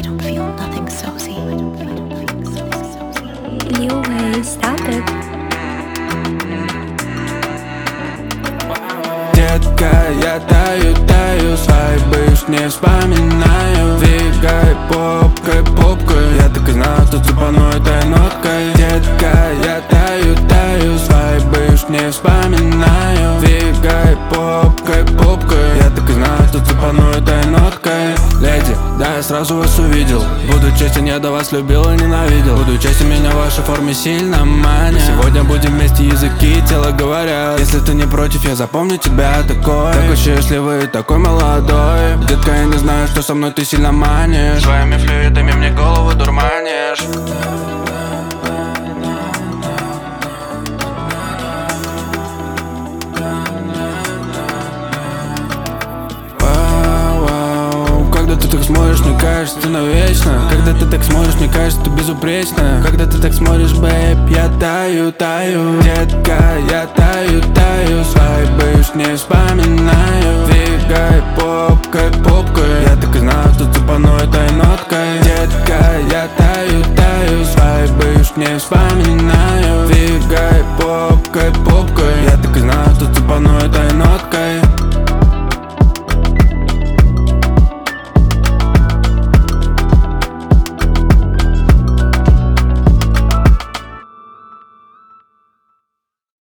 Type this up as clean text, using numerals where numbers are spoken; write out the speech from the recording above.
I don't feel nothing sozy. New way, stop it. Детка, я таю, свайбыш не вспоминаю. Двигай попкой, я так и знал, что цепану этой ноткой. Детка, я таю, свайбыш не вспоминаю. Двигай попкой, я так и знал, что цепану этой ноткой. Леди, да, я сразу вас увидел. Буду честен, я до вас любил и ненавидел. Буду честен, меня в вашей форме сильно манит. Сегодня будем вместе, языки и тело говорят. Если ты не против, я запомню тебя такой счастливый, такой молодой. Детка, я не знаю, что со мной ты сильно манишь. Своими флюидами мне голову дурманишь. Когда ты так смотришь, мне кажется, ты навечно. Когда ты так смотришь, мне кажется, ты безупречно. Когда ты так смотришь, бэйб, я таю. Детка, я таю, свайбыш не вспоминаю. Двигай попкой, я так и знал, что цепану этой ноткой. Детка, я таю, свайбыш не вспоминаю. Двигай попкой,